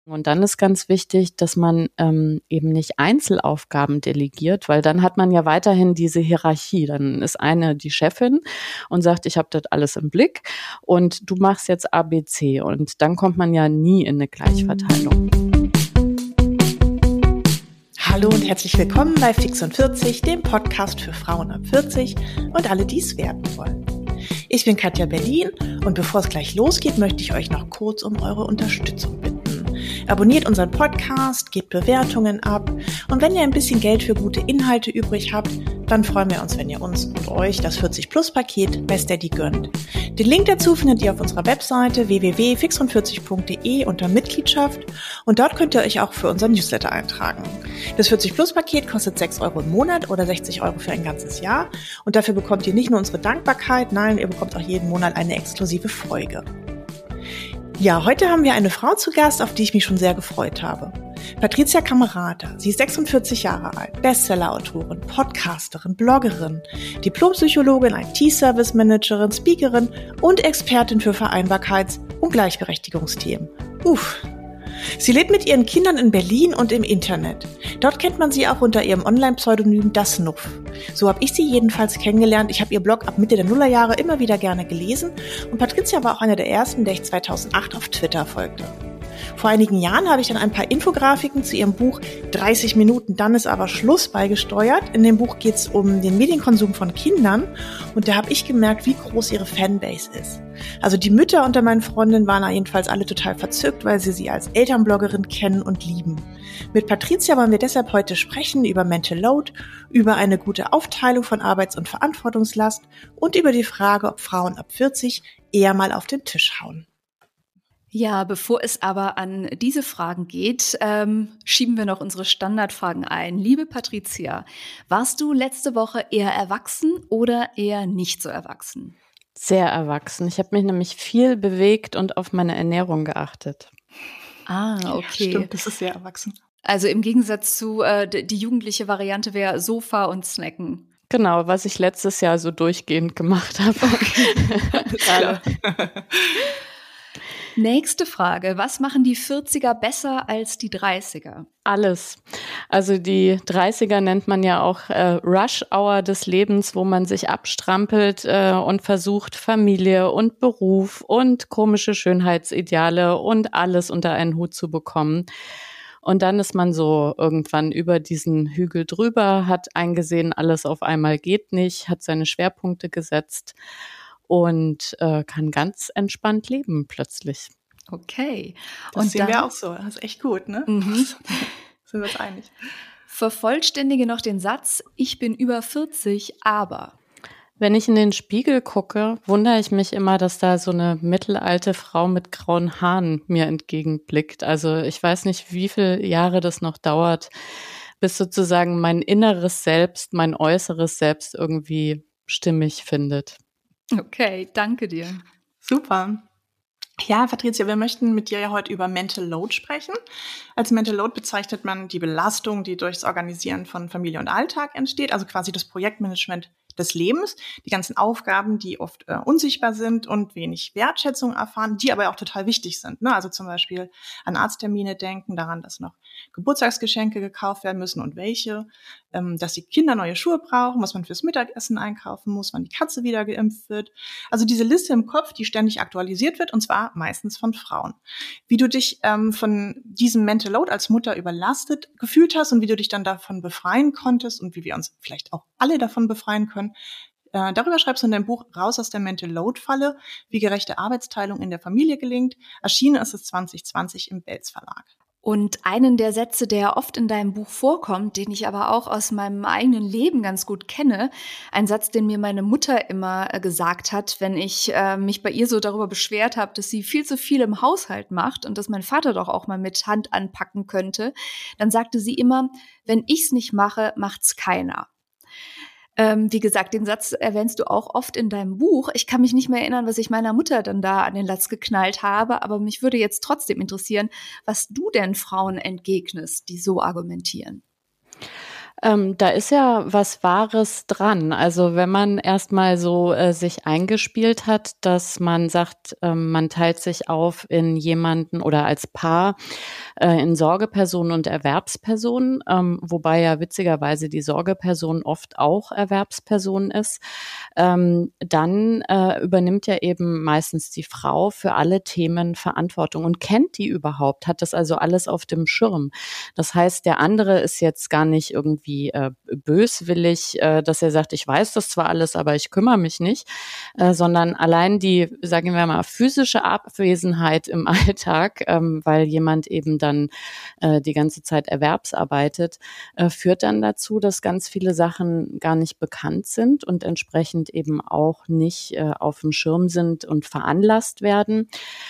Und dann ist ganz wichtig, dass man eben nicht Einzelaufgaben delegiert, weil dann hat man ja weiterhin diese Hierarchie. Dann ist eine die Chefin und sagt, ich habe das alles im Blick und du machst jetzt ABC. Und dann kommt man ja nie in eine Gleichverteilung. Hallo und herzlich willkommen bei Fix und 40, dem Podcast für Frauen ab 40 und alle, die es werden wollen. Ich bin Katja Berlin und bevor es gleich losgeht, möchte ich euch noch kurz um eure Unterstützung bitten. Abonniert unseren Podcast, gebt Bewertungen ab und wenn ihr ein bisschen Geld für gute Inhalte übrig habt, dann freuen wir uns, wenn ihr uns und euch das 40-Plus-Paket bei Steady gönnt. Den Link dazu findet ihr auf unserer Webseite www.fix40.de unter Mitgliedschaft und dort könnt ihr euch auch für unseren Newsletter eintragen. Das 40-Plus-Paket kostet 6 € im Monat oder 60 € für ein ganzes Jahr und dafür bekommt ihr nicht nur unsere Dankbarkeit, nein, ihr bekommt auch jeden Monat eine exklusive Folge. Ja, heute haben wir eine Frau zu Gast, auf die ich mich schon sehr gefreut habe. Patricia Camerata. Sie ist 46 Jahre alt, Bestseller-Autorin, Podcasterin, Bloggerin, Diplompsychologin, IT-Service-Managerin, Speakerin und Expertin für Vereinbarkeits- und Gleichberechtigungsthemen. Sie lebt mit ihren Kindern in Berlin und im Internet. Dort kennt man sie auch unter ihrem Online-Pseudonym Das Nuff. So habe ich sie jedenfalls kennengelernt. Ich habe ihr Blog ab Mitte der Nullerjahre immer wieder gerne gelesen und Patricia war auch eine der ersten, der ich 2008 auf Twitter folgte. Vor einigen Jahren habe ich dann ein paar Infografiken zu ihrem Buch 30 Minuten, dann ist aber Schluss beigesteuert. In dem Buch geht es um den Medienkonsum von Kindern und da habe ich gemerkt, wie groß ihre Fanbase ist. Also die Mütter unter meinen Freundinnen waren jedenfalls alle total verzückt, weil sie als Elternbloggerin kennen und lieben. Mit Patricia wollen wir deshalb heute sprechen über Mental Load, über eine gute Aufteilung von Arbeits- und Verantwortungslast und über die Frage, ob Frauen ab 40 eher mal auf den Tisch hauen. Ja, bevor es aber an diese Fragen geht, schieben wir noch unsere Standardfragen ein. Liebe Patricia, warst du letzte Woche eher erwachsen oder eher nicht so erwachsen? Sehr erwachsen. Ich habe mich nämlich viel bewegt und auf meine Ernährung geachtet. Ah, okay. Ja, stimmt, das ist sehr erwachsen. Also im Gegensatz zu die jugendliche Variante wäre Sofa und Snacken. Genau, was ich letztes Jahr so durchgehend gemacht habe. Alles klar. Nächste Frage. Was machen die 40er besser als die 30er? Alles. Also die 30er nennt man ja auch Rush-Hour des Lebens, wo man sich abstrampelt und versucht, Familie und Beruf und komische Schönheitsideale und alles unter einen Hut zu bekommen. Und dann ist man so irgendwann über diesen Hügel drüber, hat eingesehen, alles auf einmal geht nicht, hat seine Schwerpunkte gesetzt und kann ganz entspannt leben plötzlich. Okay. Das sehen wir auch so. Das ist echt gut, ne? Mhm. Sind wir uns einig. Vervollständige noch den Satz, ich bin über 40, aber. Wenn ich in den Spiegel gucke, wundere ich mich immer, dass da so eine mittelalte Frau mit grauen Haaren mir entgegenblickt. Also ich weiß nicht, wie viele Jahre das noch dauert, bis sozusagen mein inneres Selbst, mein äußeres Selbst irgendwie stimmig findet. Okay, danke dir. Super. Ja, Patricia, wir möchten mit dir ja heute über Mental Load sprechen. Als Mental Load bezeichnet man die Belastung, die durch das Organisieren von Familie und Alltag entsteht, also quasi das Projektmanagement des Lebens, die ganzen Aufgaben, die oft unsichtbar sind und wenig Wertschätzung erfahren, die aber auch total wichtig sind, ne? Also zum Beispiel an Arzttermine denken, daran, dass noch Geburtstagsgeschenke gekauft werden müssen und welche, dass die Kinder neue Schuhe brauchen, was man fürs Mittagessen einkaufen muss, wann die Katze wieder geimpft wird. Also diese Liste im Kopf, die ständig aktualisiert wird und zwar meistens von Frauen. Wie du dich von diesem Mental Load als Mutter überlastet gefühlt hast und wie du dich dann davon befreien konntest und wie wir uns vielleicht auch alle davon befreien können, darüber schreibst du in deinem Buch Raus aus der Mental Load-Falle, wie gerechte Arbeitsteilung in der Familie gelingt. Erschienen ist es 2020 im Belz Verlag. Und einen der Sätze, der oft in deinem Buch vorkommt, den ich aber auch aus meinem eigenen Leben ganz gut kenne, ein Satz, den mir meine Mutter immer gesagt hat, wenn ich mich bei ihr so darüber beschwert habe, dass sie viel zu viel im Haushalt macht und dass mein Vater doch auch mal mit Hand anpacken könnte, dann sagte sie immer, wenn ich's nicht mache, macht's keiner. Wie gesagt, den Satz erwähnst du auch oft in deinem Buch. Ich kann mich nicht mehr erinnern, was ich meiner Mutter dann da an den Latz geknallt habe, aber mich würde jetzt trotzdem interessieren, was du denn Frauen entgegnest, die so argumentieren. Da ist ja was Wahres dran. Also wenn man erstmal so sich eingespielt hat, dass man sagt, man teilt sich auf in jemanden oder als Paar in Sorgepersonen und Erwerbspersonen, wobei ja witzigerweise die Sorgeperson oft auch Erwerbsperson ist, dann übernimmt ja eben meistens die Frau für alle Themen Verantwortung und kennt die überhaupt, hat das also alles auf dem Schirm. Das heißt, der andere ist jetzt gar nicht irgendwie böswillig, dass er sagt, ich weiß das zwar alles, aber ich kümmere mich nicht, sondern allein die, sagen wir mal, physische Abwesenheit im Alltag, weil jemand eben dann die ganze Zeit erwerbsarbeitet, führt dann dazu, dass ganz viele Sachen gar nicht bekannt sind und entsprechend eben auch nicht auf dem Schirm sind und veranlasst werden.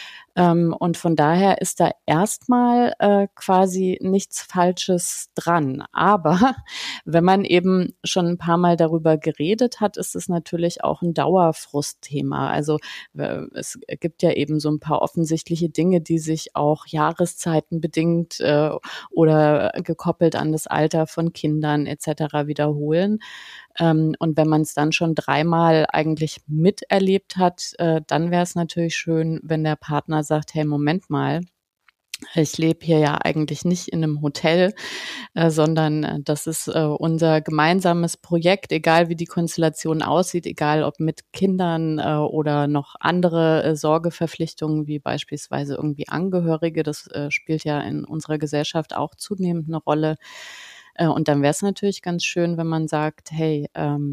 Und von daher ist da erstmal quasi nichts Falsches dran. Aber wenn man eben schon ein paar Mal darüber geredet hat, ist es natürlich auch ein Dauerfrustthema. Also es gibt ja eben so ein paar offensichtliche Dinge, die sich auch jahreszeitenbedingt oder gekoppelt an das Alter von Kindern etc. wiederholen. Und wenn man es dann schon 3-mal eigentlich miterlebt hat, dann wäre es natürlich schön, wenn der Partner sagt, hey, Moment mal, ich lebe hier ja eigentlich nicht in einem Hotel, sondern das ist unser gemeinsames Projekt, egal wie die Konstellation aussieht, egal ob mit Kindern oder noch andere Sorgeverpflichtungen wie beispielsweise irgendwie Angehörige. Das spielt ja in unserer Gesellschaft auch zunehmend eine Rolle. Und dann wäre es natürlich ganz schön, wenn man sagt, hey,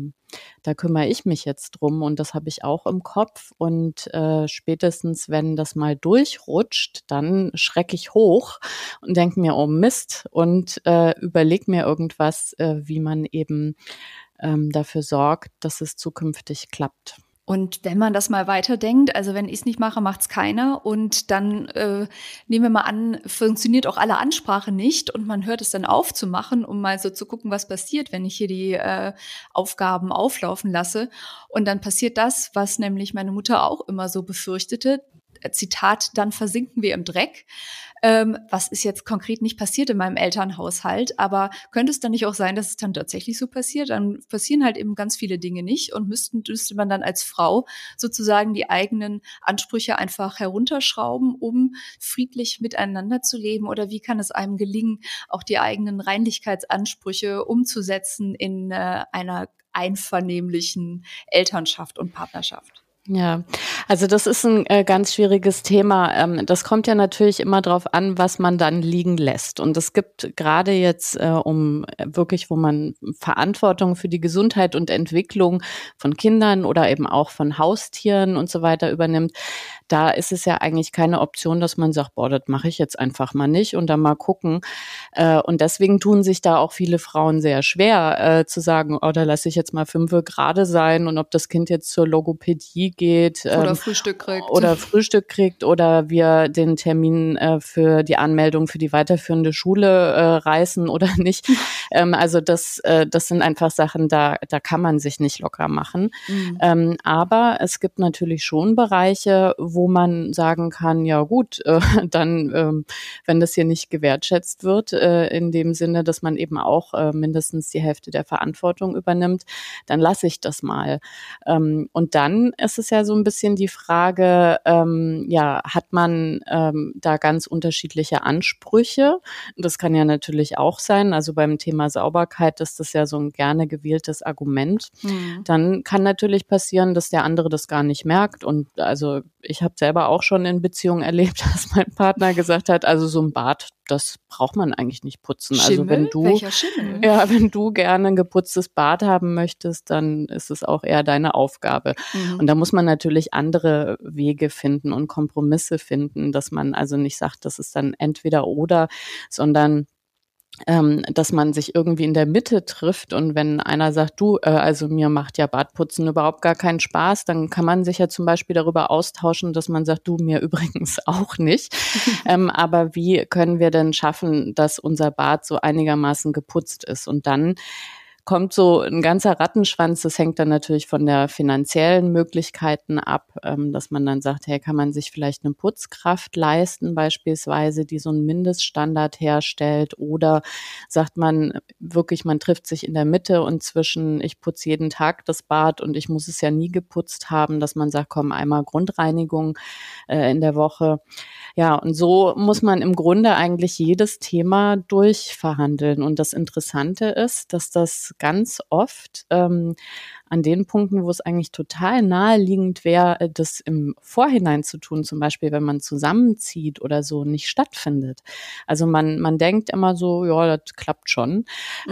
da kümmere ich mich jetzt drum und das habe ich auch im Kopf. Und spätestens, wenn das mal durchrutscht, dann schrecke ich hoch und denke mir, oh Mist, und überlege mir irgendwas, wie man eben dafür sorgt, dass es zukünftig klappt. Und wenn man das mal weiterdenkt, also wenn ich es nicht mache, macht's keiner und dann nehmen wir mal an, funktioniert auch alle Ansprache nicht und man hört es dann auf zu machen, um mal so zu gucken, was passiert, wenn ich hier die Aufgaben auflaufen lasse. Und dann passiert das, was nämlich meine Mutter auch immer so befürchtete, Zitat, dann versinken wir im Dreck. Was ist jetzt konkret nicht passiert in meinem Elternhaushalt, aber könnte es dann nicht auch sein, dass es dann tatsächlich so passiert? Dann passieren halt eben ganz viele Dinge nicht und müsste man dann als Frau sozusagen die eigenen Ansprüche einfach herunterschrauben, um friedlich miteinander zu leben? Oder wie kann es einem gelingen, auch die eigenen Reinlichkeitsansprüche umzusetzen in einer einvernehmlichen Elternschaft und Partnerschaft? Ja, also das ist ein ganz schwieriges Thema. Das kommt ja natürlich immer drauf an, was man dann liegen lässt. Und es gibt gerade jetzt, wo man Verantwortung für die Gesundheit und Entwicklung von Kindern oder eben auch von Haustieren und so weiter übernimmt, da ist es ja eigentlich keine Option, dass man sagt, boah, das mache ich jetzt einfach mal nicht und dann mal gucken. Und deswegen tun sich da auch viele Frauen sehr schwer, zu sagen, oh, da lasse ich jetzt mal 5 gerade sein und ob das Kind jetzt zur Logopädie geht oder Frühstück kriegt oder wir den Termin für die Anmeldung für die weiterführende Schule reißen oder nicht. Also das sind einfach Sachen, da kann man sich nicht locker machen. Mhm. Aber es gibt natürlich schon Bereiche, wo man sagen kann, ja gut, dann, wenn das hier nicht gewertschätzt wird, in dem Sinne, dass man eben auch mindestens die Hälfte der Verantwortung übernimmt, dann lasse ich das mal. Und dann ist es ja so ein bisschen die Frage, hat man da ganz unterschiedliche Ansprüche? Das kann ja natürlich auch sein. Also beim Thema Sauberkeit ist das ja so ein gerne gewähltes Argument. Mhm. Dann kann natürlich passieren, dass der andere das gar nicht merkt. Und also ich habe selber auch schon in Beziehungen erlebt, dass mein Partner gesagt hat, also so ein Bad, das braucht man eigentlich nicht putzen. Schimmel? Also wenn du, welcher Schimmel? Ja, wenn du gerne ein geputztes Bad haben möchtest, dann ist es auch eher deine Aufgabe. Mhm. Und da muss man natürlich andere Wege finden und Kompromisse finden, dass man also nicht sagt, das ist dann entweder oder, sondern dass man sich irgendwie in der Mitte trifft und wenn einer sagt, du, also mir macht ja Badputzen überhaupt gar keinen Spaß, dann kann man sich ja zum Beispiel darüber austauschen, dass man sagt, du, mir übrigens auch nicht. Aber wie können wir denn schaffen, dass unser Bad so einigermaßen geputzt ist? Und dann kommt so ein ganzer Rattenschwanz. Das hängt dann natürlich von der finanziellen Möglichkeiten ab, dass man dann sagt, hey, kann man sich vielleicht eine Putzkraft leisten beispielsweise, die so einen Mindeststandard herstellt, oder sagt man wirklich, man trifft sich in der Mitte und zwischen ich putze jeden Tag das Bad und ich muss es ja nie geputzt haben, dass man sagt, komm, einmal Grundreinigung in der Woche. Ja, und so muss man im Grunde eigentlich jedes Thema durchverhandeln. Und das Interessante ist, dass das ganz oft an den Punkten, wo es eigentlich total naheliegend wäre, das im Vorhinein zu tun, zum Beispiel, wenn man zusammenzieht oder so, nicht stattfindet. Also man denkt immer so, ja, das klappt schon.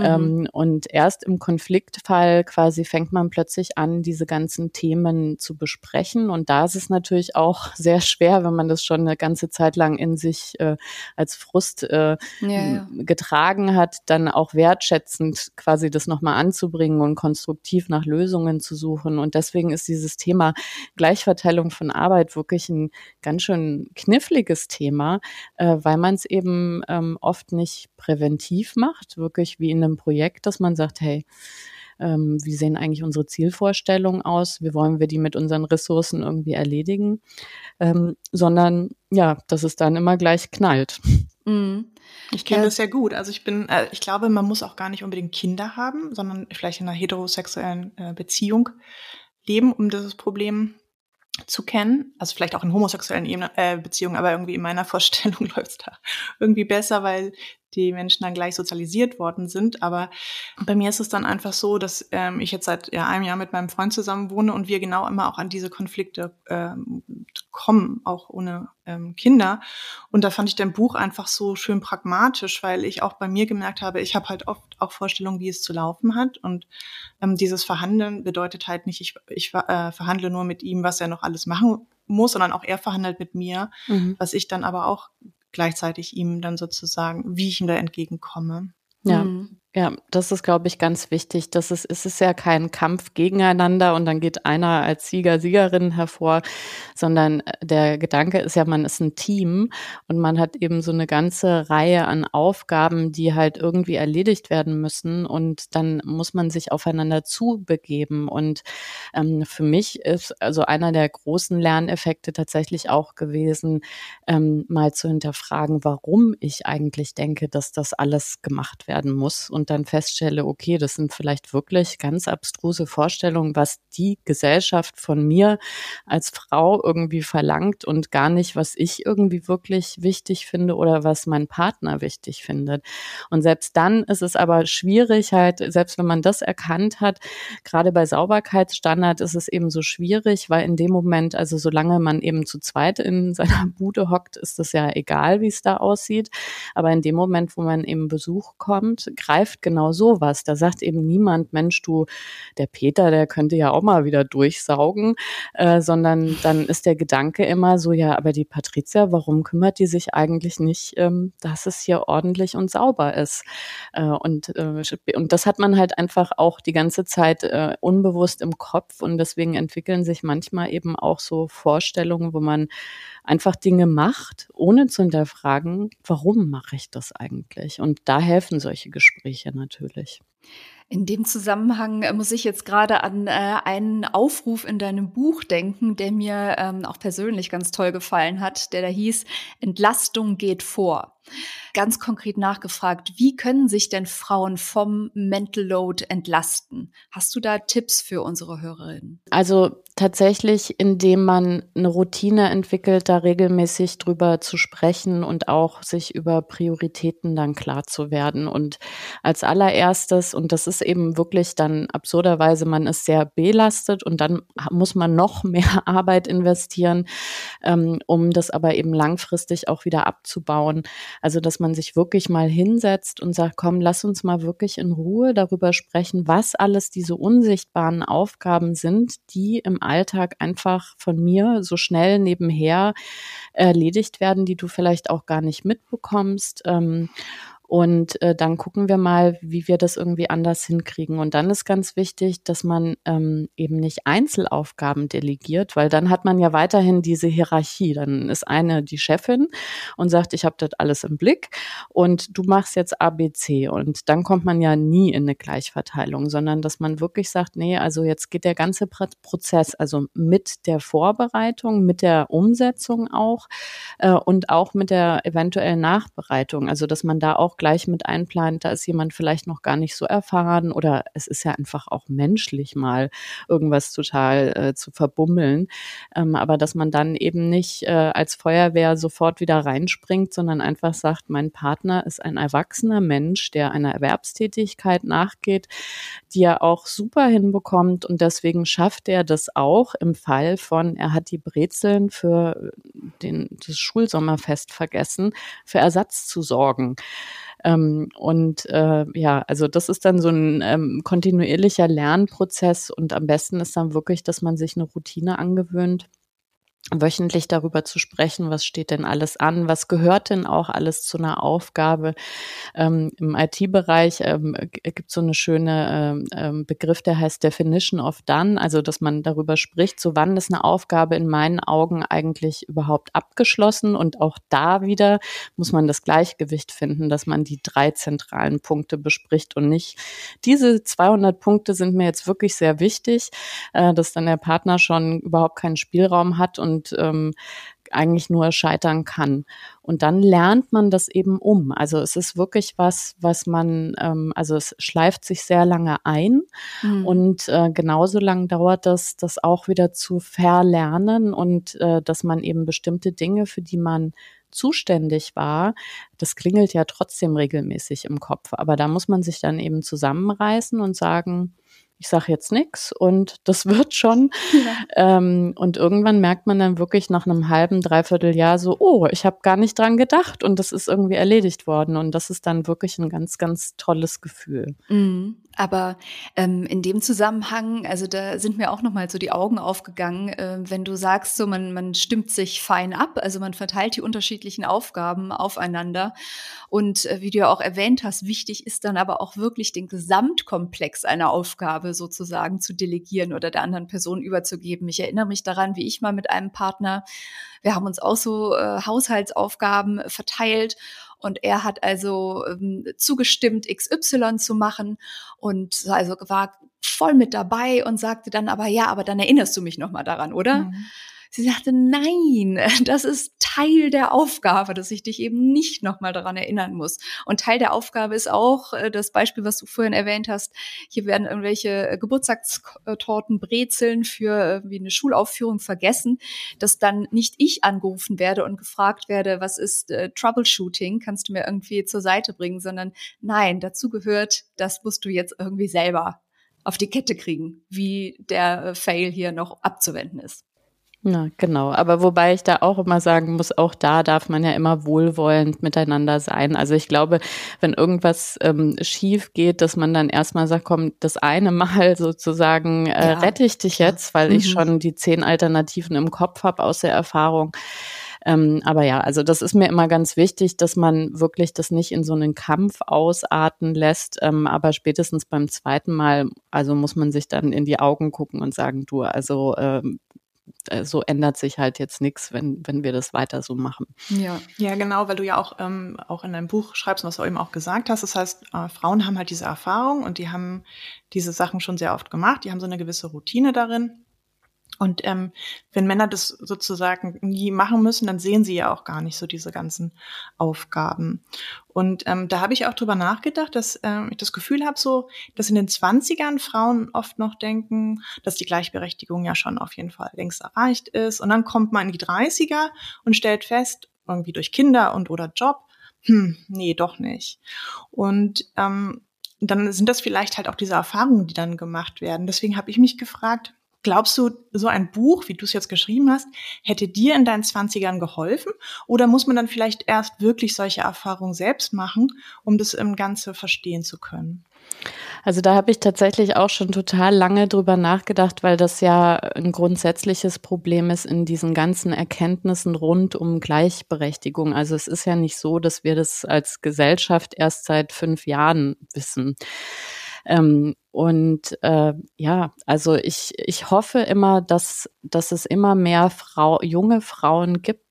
Und erst im Konfliktfall quasi fängt man plötzlich an, diese ganzen Themen zu besprechen. Und da ist es natürlich auch sehr schwer, wenn man das schon eine ganze Zeit lang in sich als Frust getragen hat, dann auch wertschätzend quasi das nochmal anzubringen und konstruktiv nach Lösungen zu suchen. Und deswegen ist dieses Thema Gleichverteilung von Arbeit wirklich ein ganz schön kniffliges Thema, weil man es eben oft nicht präventiv macht, wirklich wie in einem Projekt, dass man sagt, hey, wie sehen eigentlich unsere Zielvorstellungen aus? Wie wollen wir die mit unseren Ressourcen irgendwie erledigen? Sondern ja, dass es dann immer gleich knallt. Ich kenne das sehr gut. Also ich glaube, man muss auch gar nicht unbedingt Kinder haben, sondern vielleicht in einer heterosexuellen Beziehung leben, um dieses Problem zu kennen. Also vielleicht auch in homosexuellen Beziehungen, aber irgendwie in meiner Vorstellung läuft es da irgendwie besser, weil die Menschen dann gleich sozialisiert worden sind. Aber bei mir ist es dann einfach so, dass ich jetzt seit einem Jahr mit meinem Freund zusammen wohne und wir genau immer auch an diese Konflikte kommen, auch ohne Kinder. Und da fand ich dein Buch einfach so schön pragmatisch, weil ich auch bei mir gemerkt habe, ich habe halt oft auch Vorstellungen, wie es zu laufen hat. Und dieses Verhandeln bedeutet halt nicht, ich verhandle nur mit ihm, was er noch alles machen muss, sondern auch er verhandelt mit mir, was ich dann aber auch gleichzeitig ihm dann sozusagen, wie ich ihm da entgegenkomme. Ja. Ja, das ist, glaube ich, ganz wichtig. Es ist ja kein Kampf gegeneinander und dann geht einer als Sieger, Siegerin hervor, sondern der Gedanke ist ja, man ist ein Team und man hat eben so eine ganze Reihe an Aufgaben, die halt irgendwie erledigt werden müssen, und dann muss man sich aufeinander zubegeben. Und für mich ist also einer der großen Lerneffekte tatsächlich auch gewesen, mal zu hinterfragen, warum ich eigentlich denke, dass das alles gemacht werden muss. Und dann feststelle, okay, das sind vielleicht wirklich ganz abstruse Vorstellungen, was die Gesellschaft von mir als Frau irgendwie verlangt und gar nicht, was ich irgendwie wirklich wichtig finde oder was mein Partner wichtig findet. Und selbst dann ist es aber schwierig, halt, selbst wenn man das erkannt hat, gerade bei Sauberkeitsstandard ist es eben so schwierig, weil in dem Moment, also solange man eben zu zweit in seiner Bude hockt, ist es ja egal, wie es da aussieht. Aber in dem Moment, wo man eben Besuch kommt, greift genau sowas. Da sagt eben niemand, Mensch, du, der Peter, der könnte ja auch mal wieder durchsaugen, sondern dann ist der Gedanke immer so, ja, aber die Patricia, warum kümmert die sich eigentlich nicht, dass es hier ordentlich und sauber ist? Und das hat man halt einfach auch die ganze Zeit unbewusst im Kopf, und deswegen entwickeln sich manchmal eben auch so Vorstellungen, wo man einfach Dinge macht, ohne zu hinterfragen, warum mache ich das eigentlich? Und da helfen solche Gespräche natürlich. In dem Zusammenhang muss ich jetzt gerade an einen Aufruf in deinem Buch denken, der mir auch persönlich ganz toll gefallen hat, der da hieß: Entlastung geht vor. Ganz konkret nachgefragt, wie können sich denn Frauen vom Mental Load entlasten? Hast du da Tipps für unsere Hörerinnen? Also tatsächlich, indem man eine Routine entwickelt, da regelmäßig drüber zu sprechen und auch sich über Prioritäten dann klar zu werden. Und als allererstes, und das ist eben wirklich dann absurderweise, man ist sehr belastet und dann muss man noch mehr Arbeit investieren, um das aber eben langfristig auch wieder abzubauen. Also, dass man sich wirklich mal hinsetzt und sagt, komm, lass uns mal wirklich in Ruhe darüber sprechen, was alles diese unsichtbaren Aufgaben sind, die im Alltag einfach von mir so schnell nebenher erledigt werden, die du vielleicht auch gar nicht mitbekommst. Und dann gucken wir mal, wie wir das irgendwie anders hinkriegen. Und dann ist ganz wichtig, dass man eben nicht Einzelaufgaben delegiert, weil dann hat man ja weiterhin diese Hierarchie. Dann ist eine die Chefin und sagt, ich habe das alles im Blick und du machst jetzt ABC. Und dann kommt man ja nie in eine Gleichverteilung, sondern dass man wirklich sagt, nee, also jetzt geht der ganze Prozess, also mit der Vorbereitung, mit der Umsetzung auch und auch mit der eventuellen Nachbereitung. Also dass man da auch gleich mit einplant, da ist jemand vielleicht noch gar nicht so erfahren oder es ist ja einfach auch menschlich mal irgendwas total zu verbummeln. Aber dass man dann eben nicht als Feuerwehr sofort wieder reinspringt, sondern einfach sagt, mein Partner ist ein erwachsener Mensch, der einer Erwerbstätigkeit nachgeht, die er auch super hinbekommt und deswegen schafft er das auch im Fall von, er hat die Brezeln für das Schulsommerfest vergessen, für Ersatz zu sorgen. Also das ist dann so ein kontinuierlicher Lernprozess und am besten ist dann wirklich, dass man sich eine Routine angewöhnt, wöchentlich darüber zu sprechen, was steht denn alles an, was gehört denn auch alles zu einer Aufgabe. Im IT-Bereich gibt es so eine schöne Begriff, der heißt Definition of Done, also dass man darüber spricht, so wann ist eine Aufgabe in meinen Augen eigentlich überhaupt abgeschlossen und auch da wieder muss man das Gleichgewicht finden, dass man die 3 zentralen Punkte bespricht und nicht diese 200 Punkte sind mir jetzt wirklich sehr wichtig, dass dann der Partner schon überhaupt keinen Spielraum hat und eigentlich nur scheitern kann. Und dann lernt man das eben um. Also es ist wirklich was man, also es schleift sich sehr lange ein und genauso lang dauert das auch wieder zu verlernen und dass man eben bestimmte Dinge, für die man zuständig war, das klingelt ja trotzdem regelmäßig im Kopf. Aber da muss man sich dann eben zusammenreißen und sagen, ich sage jetzt nichts und das wird schon. Ja. Und irgendwann merkt man dann wirklich nach einem halben, dreiviertel Jahr so, oh, ich habe gar nicht dran gedacht und das ist irgendwie erledigt worden. Und das ist dann wirklich ein ganz, ganz tolles Gefühl. Aber in dem Zusammenhang, also da sind mir auch nochmal so die Augen aufgegangen, wenn du sagst, so man stimmt sich fein ab, also man verteilt die unterschiedlichen Aufgaben aufeinander. Und wie du ja auch erwähnt hast, wichtig ist dann aber auch wirklich den Gesamtkomplex einer Aufgabe sozusagen zu delegieren oder der anderen Person überzugeben. Ich erinnere mich daran, wie ich mal mit einem Partner, wir haben uns auch so Haushaltsaufgaben verteilt und er hat also zugestimmt, XY zu machen und also war voll mit dabei und sagte dann aber, ja, aber dann erinnerst du mich nochmal daran, oder? Mhm. Sie sagte, nein, das ist Teil der Aufgabe, dass ich dich eben nicht nochmal daran erinnern muss. Und Teil der Aufgabe ist auch das Beispiel, was du vorhin erwähnt hast. Hier werden irgendwelche Geburtstagstorten, Brezeln für wie eine Schulaufführung vergessen, dass dann nicht ich angerufen werde und gefragt werde, was ist Troubleshooting, kannst du mir irgendwie zur Seite bringen, sondern nein, dazu gehört, das musst du jetzt irgendwie selber auf die Kette kriegen, wie der Fail hier noch abzuwenden ist. Na, genau. Aber wobei ich da auch immer sagen muss, auch da darf man ja immer wohlwollend miteinander sein. Also ich glaube, wenn irgendwas schief geht, dass man dann erstmal sagt, komm, das eine Mal sozusagen rette ich dich jetzt, weil ich schon die 10 Alternativen im Kopf habe aus der Erfahrung. Aber ja, also das ist mir immer ganz wichtig, dass man wirklich das nicht in so einen Kampf ausarten lässt. Aber spätestens beim zweiten Mal, also muss man sich dann in die Augen gucken und sagen, du, also so ändert sich halt jetzt nichts, wenn wir das weiter so machen. Ja, genau, weil du ja auch in deinem Buch schreibst, was du eben auch gesagt hast. Das heißt, Frauen haben halt diese Erfahrung und die haben diese Sachen schon sehr oft gemacht. Die haben so eine gewisse Routine darin. Und wenn Männer das sozusagen nie machen müssen, dann sehen sie ja auch gar nicht so diese ganzen Aufgaben. Und da habe ich auch drüber nachgedacht, dass ich das Gefühl habe, so, dass in den 20ern Frauen oft noch denken, dass die Gleichberechtigung ja schon auf jeden Fall längst erreicht ist. Und dann kommt man in die 30er und stellt fest, irgendwie durch Kinder und oder Job, nee, doch nicht. Und dann sind das vielleicht halt auch diese Erfahrungen, die dann gemacht werden. Deswegen habe ich mich gefragt, Glaubst du, so ein Buch, wie du es jetzt geschrieben hast, hätte dir in deinen 20ern geholfen? Oder muss man dann vielleicht erst wirklich solche Erfahrungen selbst machen, um das im Ganze verstehen zu können? Also da habe ich tatsächlich auch schon total lange drüber nachgedacht, weil das ja ein grundsätzliches Problem ist in diesen ganzen Erkenntnissen rund um Gleichberechtigung. Also es ist ja nicht so, dass wir das als Gesellschaft erst seit 5 Jahren wissen. Also ich hoffe immer, dass es immer mehr junge Frauen gibt,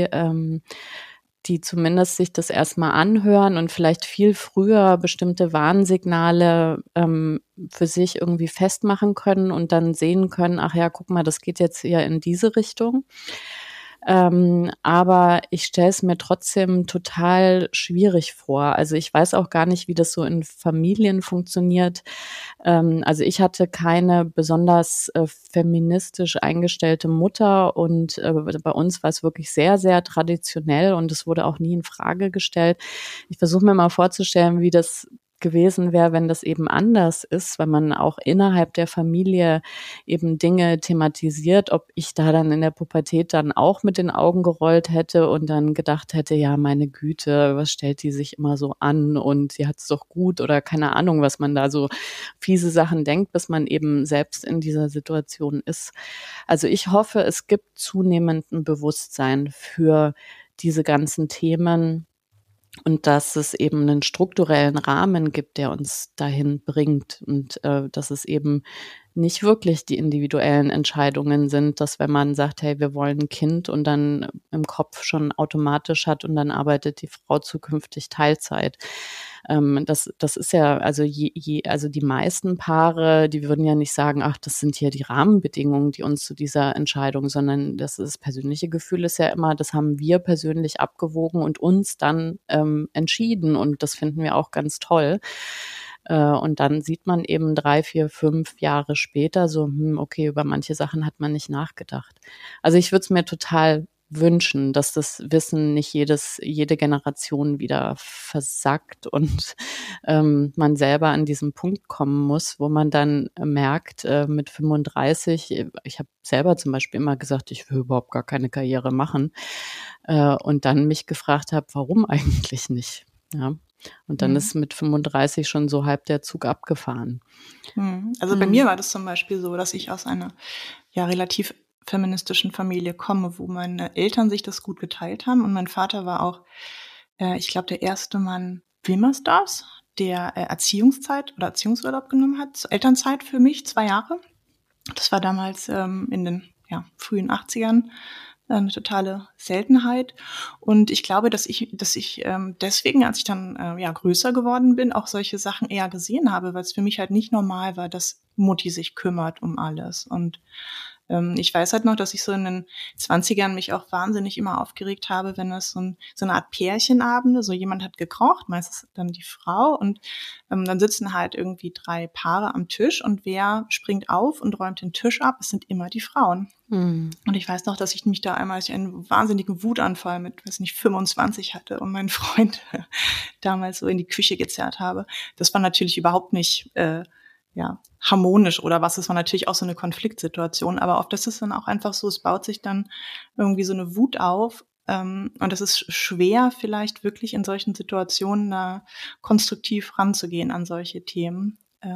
die zumindest sich das erstmal anhören und vielleicht viel früher bestimmte Warnsignale für sich irgendwie festmachen können und dann sehen können, ach ja, guck mal, das geht jetzt eher in diese Richtung. Aber ich stelle es mir trotzdem total schwierig vor. Also ich weiß auch gar nicht, wie das so in Familien funktioniert. Also ich hatte keine besonders feministisch eingestellte Mutter und bei uns war es wirklich sehr, sehr traditionell und es wurde auch nie in Frage gestellt. Ich versuche mir mal vorzustellen, wie das gewesen wäre, wenn das eben anders ist, wenn man auch innerhalb der Familie eben Dinge thematisiert, ob ich da dann in der Pubertät dann auch mit den Augen gerollt hätte und dann gedacht hätte, ja, meine Güte, was stellt die sich immer so an und sie hat's doch gut oder keine Ahnung, was man da so fiese Sachen denkt, bis man eben selbst in dieser Situation ist. Also ich hoffe, es gibt zunehmend ein Bewusstsein für diese ganzen Themen, und dass es eben einen strukturellen Rahmen gibt, der uns dahin bringt und dass es eben nicht wirklich die individuellen Entscheidungen sind, dass wenn man sagt, hey, wir wollen ein Kind und dann im Kopf schon automatisch hat und dann arbeitet die Frau zukünftig Teilzeit. Das ist ja, also also die meisten Paare, die würden ja nicht sagen, ach, das sind hier die Rahmenbedingungen, die uns zu dieser Entscheidung, sondern das persönliche Gefühl ist ja immer, das haben wir persönlich abgewogen und uns dann entschieden und das finden wir auch ganz toll. Und dann sieht man eben 3, 4, 5 Jahre später so, okay, über manche Sachen hat man nicht nachgedacht. Also ich würde es mir total wünschen, dass das Wissen nicht jede Generation wieder versackt und man selber an diesen Punkt kommen muss, wo man dann merkt, mit 35, ich habe selber zum Beispiel immer gesagt, ich will überhaupt gar keine Karriere machen und dann mich gefragt habe, warum eigentlich nicht? Ja. Und dann ist mit 35 schon so halb der Zug abgefahren. Also bei mir war das zum Beispiel so, dass ich aus einer relativ feministischen Familie komme, wo meine Eltern sich das gut geteilt haben. Und mein Vater war auch, ich glaube, der erste Mann Wilmersdorfs, der Erziehungszeit oder Erziehungsurlaub genommen hat, Elternzeit für mich, 2 Jahre. Das war damals in den frühen 80ern eine totale Seltenheit. Und ich glaube, dass ich deswegen, als ich dann größer geworden bin, auch solche Sachen eher gesehen habe, weil es für mich halt nicht normal war, dass Mutti sich kümmert um alles. Und ich weiß halt noch, dass ich so in den 20ern mich auch wahnsinnig immer aufgeregt habe, wenn es so eine Art Pärchenabende, so jemand hat gekocht, meistens dann die Frau und dann sitzen halt irgendwie 3 Paare am Tisch und wer springt auf und räumt den Tisch ab? Es sind immer die Frauen. Und ich weiß noch, dass ich mich da einmal einen wahnsinnigen Wutanfall mit, 25 hatte und meinen Freund damals so in die Küche gezerrt habe. Das war natürlich überhaupt nicht harmonisch oder was. Das war natürlich auch so eine Konfliktsituation, aber oft ist es dann auch einfach so, es baut sich dann irgendwie so eine Wut auf und es ist schwer, vielleicht wirklich in solchen Situationen da konstruktiv ranzugehen an solche Themen.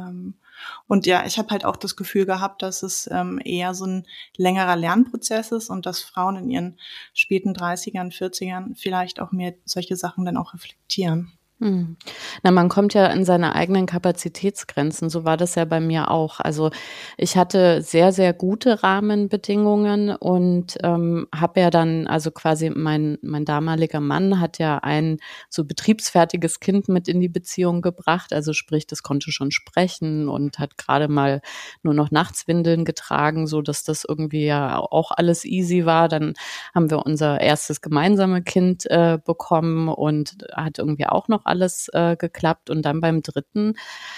Und ja, ich habe halt auch das Gefühl gehabt, dass es eher so ein längerer Lernprozess ist und dass Frauen in ihren späten 30ern, 40ern vielleicht auch mehr solche Sachen dann auch reflektieren. Na, man kommt ja in seine eigenen Kapazitätsgrenzen. So war das ja bei mir auch. Also ich hatte sehr, sehr gute Rahmenbedingungen und habe ja dann, also quasi mein damaliger Mann hat ja ein so betriebsfertiges Kind mit in die Beziehung gebracht. Also sprich, das konnte schon sprechen und hat gerade mal nur noch Nachtswindeln getragen, so dass das irgendwie ja auch alles easy war. Dann haben wir unser erstes gemeinsames Kind bekommen und hat irgendwie auch noch alles geklappt. Und dann beim 3.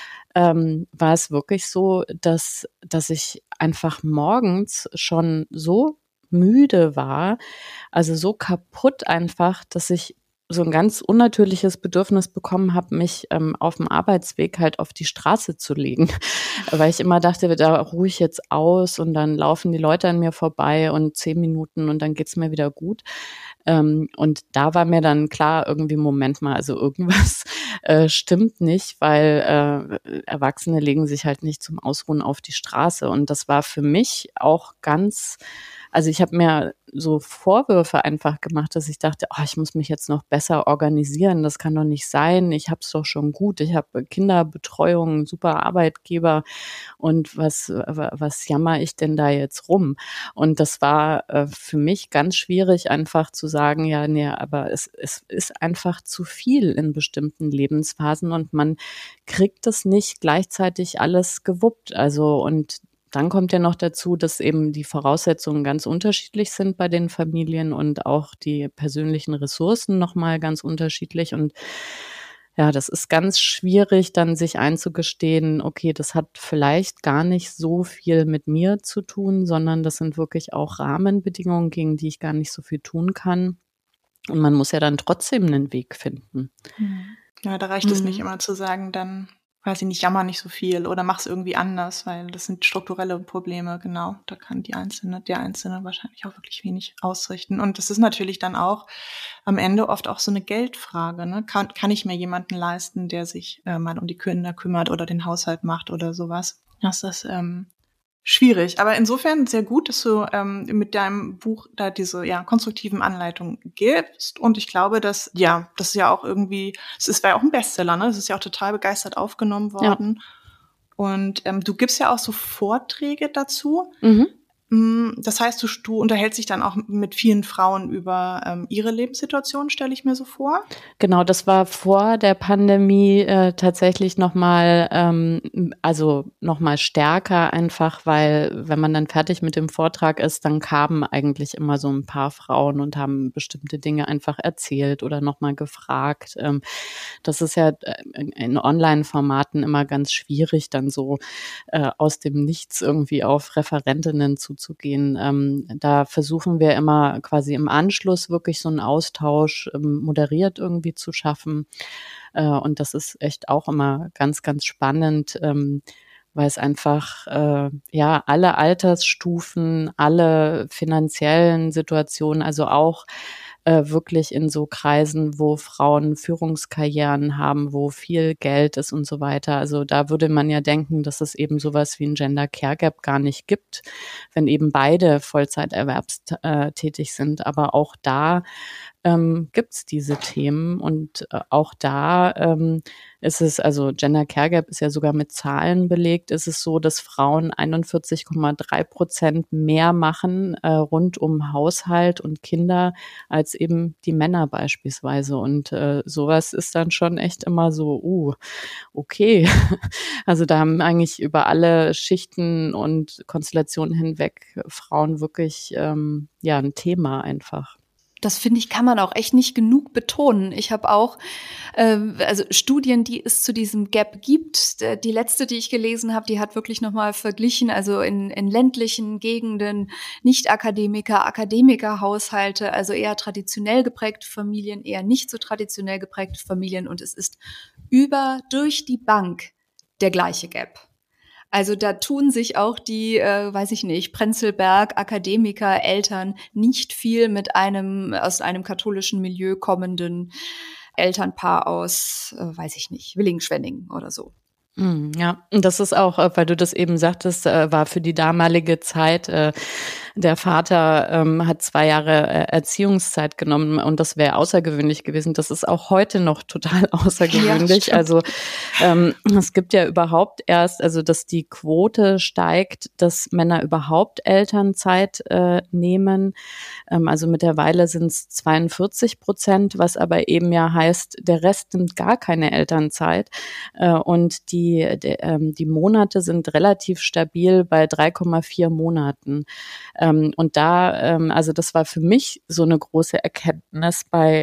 war es wirklich so, dass ich einfach morgens schon so müde war, also so kaputt einfach, dass ich so ein ganz unnatürliches Bedürfnis bekommen habe, mich auf dem Arbeitsweg halt auf die Straße zu legen, weil ich immer dachte, da ruhe ich jetzt aus und dann laufen die Leute an mir vorbei und 10 Minuten und dann geht's mir wieder gut. Und da war mir dann klar, irgendwie, Moment mal, also irgendwas stimmt nicht, weil Erwachsene legen sich halt nicht zum Ausruhen auf die Straße. Und das war für mich auch also ich habe mir so Vorwürfe einfach gemacht, dass ich dachte, ich muss mich jetzt noch besser organisieren. Das kann doch nicht sein. Ich habe es doch schon gut. Ich habe Kinderbetreuung, super Arbeitgeber. Und was jammer ich denn da jetzt rum? Und das war für mich ganz schwierig, einfach zu sagen, ja, nee, aber es ist einfach zu viel in bestimmten Lebensphasen und man kriegt das nicht gleichzeitig alles gewuppt. Also, und dann kommt ja noch dazu, dass eben die Voraussetzungen ganz unterschiedlich sind bei den Familien und auch die persönlichen Ressourcen nochmal ganz unterschiedlich. Und ja, das ist ganz schwierig, dann sich einzugestehen, okay, das hat vielleicht gar nicht so viel mit mir zu tun, sondern das sind wirklich auch Rahmenbedingungen, gegen die ich gar nicht so viel tun kann. Und man muss ja dann trotzdem einen Weg finden. Ja, da reicht es nicht immer zu sagen, dann, weiß ich nicht, jammer nicht so viel oder mach's irgendwie anders, weil das sind strukturelle Probleme, genau. Da kann der Einzelne wahrscheinlich auch wirklich wenig ausrichten. Und das ist natürlich dann auch am Ende oft auch so eine Geldfrage, ne? Kann ich mir jemanden leisten, der sich mal um die Kinder kümmert oder den Haushalt macht oder sowas? Das ist schwierig, aber insofern sehr gut, dass du mit deinem Buch da diese konstruktiven Anleitungen gibst. Und ich glaube, dass das ist ja auch irgendwie, war ja auch ein Bestseller, ne? Das ist ja auch total begeistert aufgenommen worden. Ja. Und du gibst ja auch so Vorträge dazu. Mhm. Das heißt, du unterhältst dich dann auch mit vielen Frauen über ihre Lebenssituation, stelle ich mir so vor. Genau, das war vor der Pandemie tatsächlich nochmal stärker, einfach weil, wenn man dann fertig mit dem Vortrag ist, dann kamen eigentlich immer so ein paar Frauen und haben bestimmte Dinge einfach erzählt oder nochmal gefragt. Das ist ja in Online-Formaten immer ganz schwierig, dann so aus dem Nichts irgendwie auf Referentinnen zuzugehen. Da versuchen wir immer quasi im Anschluss wirklich so einen Austausch moderiert irgendwie zu schaffen. Und das ist echt auch immer ganz, ganz spannend, weil es einfach alle Altersstufen, alle finanziellen Situationen, also auch wirklich in so Kreisen, wo Frauen Führungskarrieren haben, wo viel Geld ist und so weiter. Also da würde man ja denken, dass es eben sowas wie ein Gender Care Gap gar nicht gibt, wenn eben beide Vollzeiterwerbstätig sind. Aber auch da gibt's diese Themen und auch da ist es, also Gender Care Gap ist ja sogar mit Zahlen belegt, ist es so, dass Frauen 41,3% mehr machen rund um Haushalt und Kinder als eben die Männer beispielsweise. Und sowas ist dann schon echt immer so, okay. Also da haben eigentlich über alle Schichten und Konstellationen hinweg Frauen wirklich ein Thema einfach. Das finde ich, kann man auch echt nicht genug betonen. Ich habe auch Studien, die es zu diesem Gap gibt. Die letzte, die ich gelesen habe, die hat wirklich nochmal verglichen, also in ländlichen Gegenden, Nicht-Akademiker, Akademikerhaushalte, also eher traditionell geprägte Familien, eher nicht so traditionell geprägte Familien. Und es ist durch die Bank der gleiche Gap. Also da tun sich auch die, Prenzlberg, Akademiker, Eltern nicht viel mit aus einem katholischen Milieu kommenden Elternpaar aus, Villingen-Schwenningen oder so. Ja, und das ist auch, weil du das eben sagtest, war für die damalige Zeit, der Vater hat 2 Jahre Erziehungszeit genommen und das wäre außergewöhnlich gewesen. Das ist auch heute noch total außergewöhnlich. Ja, also es gibt ja überhaupt erst, also dass die Quote steigt, dass Männer überhaupt Elternzeit nehmen. Also mittlerweile sind es 42%, was aber eben ja heißt, der Rest nimmt gar keine Elternzeit und die Monate sind relativ stabil bei 3,4 Monaten. Und da, also das war für mich so eine große Erkenntnis bei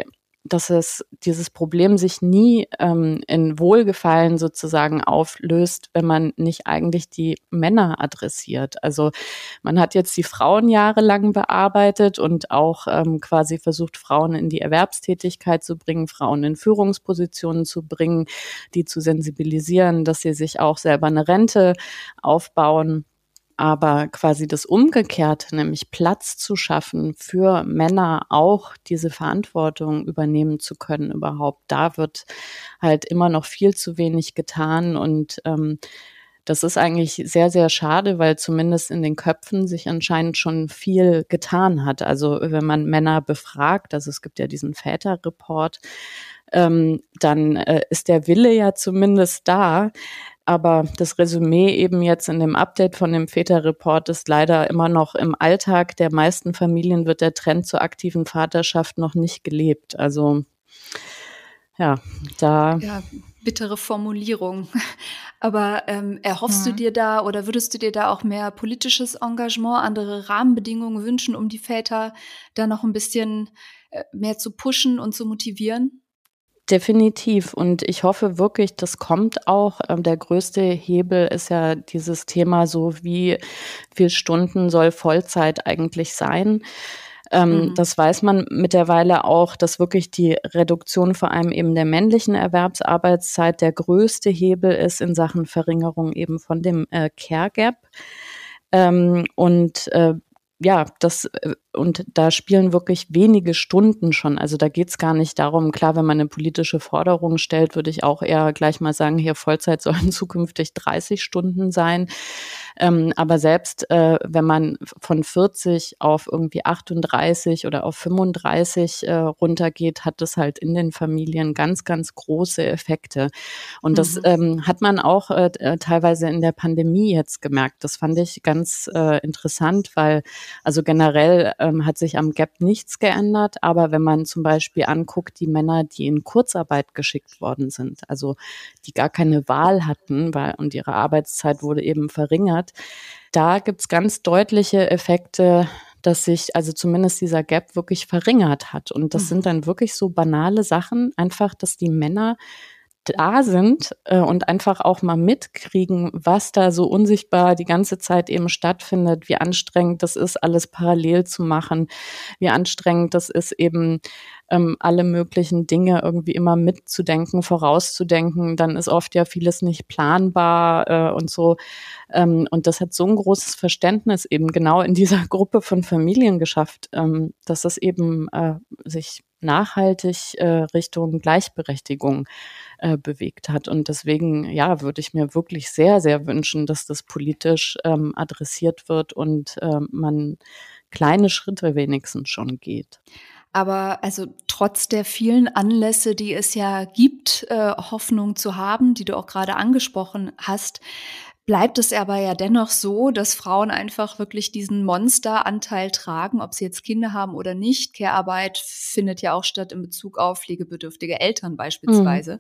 dass dieses Problem sich nie in Wohlgefallen sozusagen auflöst, wenn man nicht eigentlich die Männer adressiert. Also man hat jetzt die Frauen jahrelang bearbeitet und auch quasi versucht, Frauen in die Erwerbstätigkeit zu bringen, Frauen in Führungspositionen zu bringen, die zu sensibilisieren, dass sie sich auch selber eine Rente aufbauen. Aber quasi das Umgekehrte, nämlich Platz zu schaffen für Männer, auch diese Verantwortung übernehmen zu können überhaupt, da wird halt immer noch viel zu wenig getan. Und das ist eigentlich sehr, sehr schade, weil zumindest in den Köpfen sich anscheinend schon viel getan hat. Also wenn man Männer befragt, also es gibt ja diesen Väterreport, dann ist der Wille ja zumindest da. Aber das Resümee eben jetzt in dem Update von dem Väterreport ist leider immer noch: im Alltag der meisten Familien wird der Trend zur aktiven Vaterschaft noch nicht gelebt. Also ja, bittere Formulierung. Aber erhoffst du dir da oder würdest du dir da auch mehr politisches Engagement, andere Rahmenbedingungen wünschen, um die Väter da noch ein bisschen mehr zu pushen und zu motivieren? Definitiv. Und ich hoffe wirklich, das kommt auch. Der größte Hebel ist ja dieses Thema, so wie viel Stunden soll Vollzeit eigentlich sein. Das weiß man mittlerweile auch, dass wirklich die Reduktion vor allem eben der männlichen Erwerbsarbeitszeit der größte Hebel ist in Sachen Verringerung eben von dem Care Gap. Und da spielen wirklich wenige Stunden schon. Also da geht's gar nicht darum, klar, wenn man eine politische Forderung stellt, würde ich auch eher gleich mal sagen, hier Vollzeit sollen zukünftig 30 Stunden sein. Aber selbst wenn man von 40 auf irgendwie 38 oder auf 35 runtergeht, hat das halt in den Familien ganz, ganz große Effekte. Und das hat man auch teilweise in der Pandemie jetzt gemerkt. Das fand ich ganz interessant, weil also generell hat sich am Gap nichts geändert, aber wenn man zum Beispiel anguckt, die Männer, die in Kurzarbeit geschickt worden sind, also die gar keine Wahl hatten, und ihre Arbeitszeit wurde eben verringert, da gibt's ganz deutliche Effekte, dass sich also zumindest dieser Gap wirklich verringert hat. Und das sind dann wirklich so banale Sachen, einfach, dass die Männer da sind und einfach auch mal mitkriegen, was da so unsichtbar die ganze Zeit eben stattfindet, wie anstrengend das ist, alles parallel zu machen, wie anstrengend das ist, eben alle möglichen Dinge irgendwie immer mitzudenken, vorauszudenken. Dann ist oft ja vieles nicht planbar und so. Und das hat so ein großes Verständnis eben genau in dieser Gruppe von Familien geschafft, dass es eben sich nachhaltig Richtung Gleichberechtigung bewegt hat. Und deswegen, ja, würde ich mir wirklich sehr, sehr wünschen, dass das politisch adressiert wird und man kleine Schritte wenigstens schon geht. Aber also trotz der vielen Anlässe, die es ja gibt, Hoffnung zu haben, die du auch gerade angesprochen hast, bleibt es aber ja dennoch so, dass Frauen einfach wirklich diesen Monsteranteil tragen, ob sie jetzt Kinder haben oder nicht. Care-Arbeit findet ja auch statt in Bezug auf pflegebedürftige Eltern beispielsweise.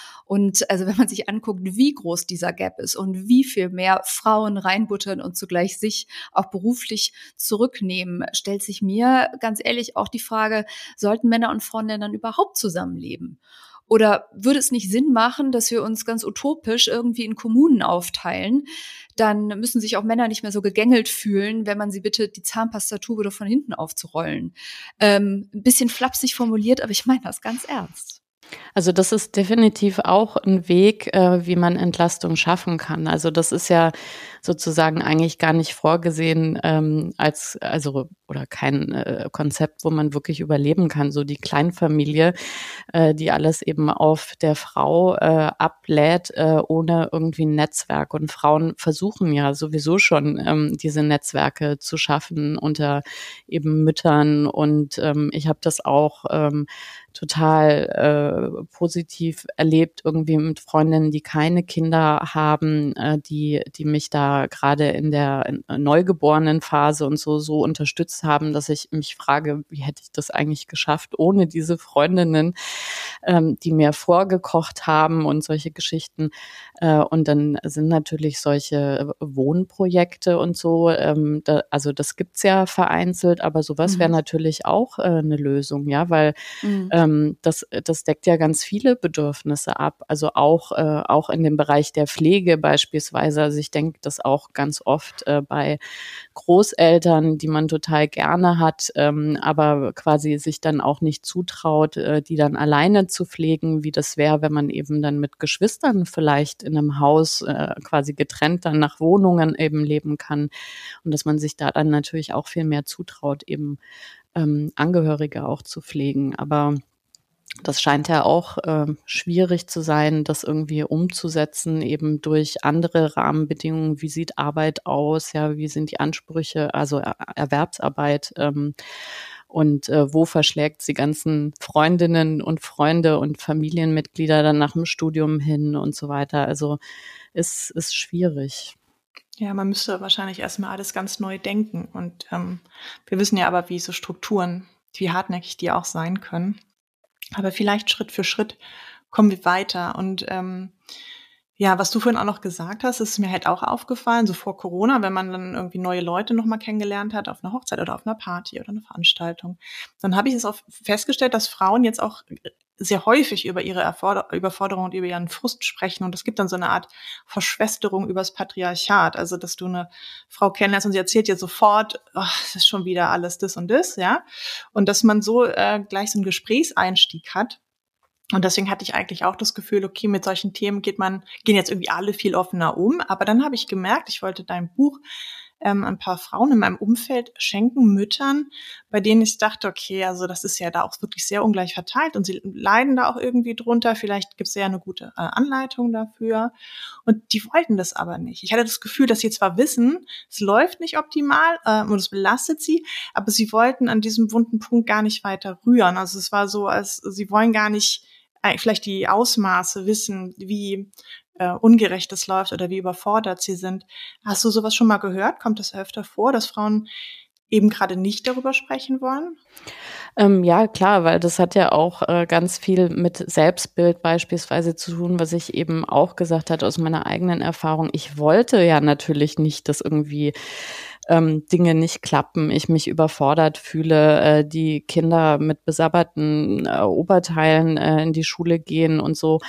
Und also wenn man sich anguckt, wie groß dieser Gap ist und wie viel mehr Frauen reinbuttern und zugleich sich auch beruflich zurücknehmen, stellt sich mir ganz ehrlich auch die Frage, sollten Männer und Frauen denn dann überhaupt zusammenleben? Oder würde es nicht Sinn machen, dass wir uns ganz utopisch irgendwie in Kommunen aufteilen? Dann müssen sich auch Männer nicht mehr so gegängelt fühlen, wenn man sie bittet, die Zahnpastatube von hinten aufzurollen. Ein bisschen flapsig formuliert, aber ich meine das ganz ernst. Also das ist definitiv auch ein Weg, wie man Entlastung schaffen kann. Also das ist ja sozusagen eigentlich gar nicht vorgesehen oder kein Konzept, wo man wirklich überleben kann. So die Kleinfamilie, die alles eben auf der Frau ablädt, ohne irgendwie ein Netzwerk. Und Frauen versuchen ja sowieso schon, diese Netzwerke zu schaffen unter eben Müttern. Und ich habe das auch total positiv erlebt, irgendwie mit Freundinnen, die keine Kinder haben, die mich da da gerade in der neugeborenen Phase und so unterstützt haben, dass ich mich frage, wie hätte ich das eigentlich geschafft ohne diese Freundinnen, die mir vorgekocht haben und solche Geschichten. Und dann sind natürlich solche Wohnprojekte und so, also das gibt's ja vereinzelt, aber sowas wäre natürlich auch eine Lösung, ja, weil das deckt ja ganz viele Bedürfnisse ab, also auch in dem Bereich der Pflege beispielsweise. Also ich denke das auch ganz oft bei Großeltern, die man total gerne hat, aber quasi sich dann auch nicht zutraut, die dann alleine zu pflegen, wie das wäre, wenn man eben dann mit Geschwistern vielleicht in einem Haus quasi getrennt dann nach Wohnungen eben leben kann und dass man sich da dann natürlich auch viel mehr zutraut, eben Angehörige auch zu pflegen. Aber das scheint ja auch schwierig zu sein, das irgendwie umzusetzen, eben durch andere Rahmenbedingungen. Wie sieht Arbeit aus? Ja, wie sind die Ansprüche, also Erwerbsarbeit? Und wo verschlägt die ganzen Freundinnen und Freunde und Familienmitglieder dann nach dem Studium hin und so weiter? Also ist schwierig. Ja, man müsste wahrscheinlich erstmal alles ganz neu denken. Und wir wissen ja aber, wie so Strukturen, wie hartnäckig die auch sein können. Aber vielleicht Schritt für Schritt kommen wir weiter. Und ja, was du vorhin auch noch gesagt hast, ist mir halt auch aufgefallen, so vor Corona, wenn man dann irgendwie neue Leute nochmal kennengelernt hat, auf einer Hochzeit oder auf einer Party oder einer Veranstaltung, dann habe ich es auch festgestellt, dass Frauen jetzt auch sehr häufig über ihre Überforderung und über ihren Frust sprechen. Und es gibt dann so eine Art Verschwesterung übers Patriarchat. Also, dass du eine Frau kennenlernst und sie erzählt dir sofort, das ist schon wieder alles das und das, ja. Und dass man so gleich so einen Gesprächseinstieg hat. Und deswegen hatte ich eigentlich auch das Gefühl, okay, mit solchen Themen gehen jetzt irgendwie alle viel offener um. Aber dann habe ich gemerkt, ich wollte dein Buch ein paar Frauen in meinem Umfeld schenken, Müttern, bei denen ich dachte, okay, also das ist ja da auch wirklich sehr ungleich verteilt und sie leiden da auch irgendwie drunter. Vielleicht gibt es ja eine gute Anleitung dafür. Und die wollten das aber nicht. Ich hatte das Gefühl, dass sie zwar wissen, es läuft nicht optimal und es belastet sie, aber sie wollten an diesem wunden Punkt gar nicht weiter rühren. Also es war so, als sie wollen gar nicht vielleicht die Ausmaße wissen, wie ungerecht es läuft oder wie überfordert sie sind. Hast du sowas schon mal gehört? Kommt das öfter vor, dass Frauen eben gerade nicht darüber sprechen wollen? Ja, klar, weil das hat ja auch ganz viel mit Selbstbild beispielsweise zu tun, was ich eben auch gesagt hatte aus meiner eigenen Erfahrung. Ich wollte ja natürlich nicht, dass irgendwie Dinge nicht klappen, ich mich überfordert fühle, die Kinder mit besabberten Oberteilen in die Schule gehen und so,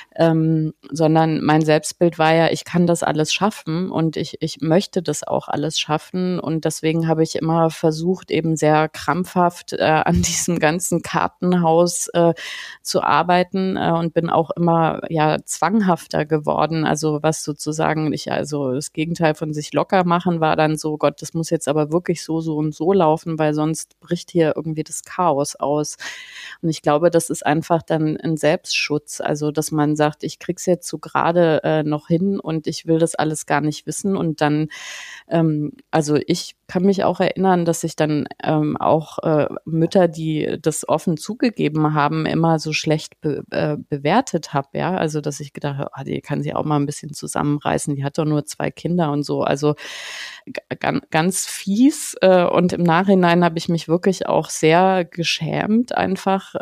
sondern mein Selbstbild war ja, ich kann das alles schaffen und ich möchte das auch alles schaffen und deswegen habe ich immer versucht, eben sehr krampfhaft an diesem ganzen Kartenhaus zu arbeiten und bin auch immer ja zwanghafter geworden, also was sozusagen also das Gegenteil von sich locker machen war dann so, Gott, das muss jetzt aber wirklich so und so laufen, weil sonst bricht hier irgendwie das Chaos aus. Und ich glaube, das ist einfach dann ein Selbstschutz, also dass man sagt, ich krieg's jetzt so gerade noch hin und ich will das alles gar nicht wissen und dann, also ich kann mich auch erinnern, dass ich dann auch Mütter, die das offen zugegeben haben, immer so schlecht bewertet habe, ja, also dass ich gedacht habe, die kann sich auch mal ein bisschen zusammenreißen, die hat doch nur 2 Kinder und so, also ganz fies und im Nachhinein habe ich mich wirklich auch sehr geschämt einfach,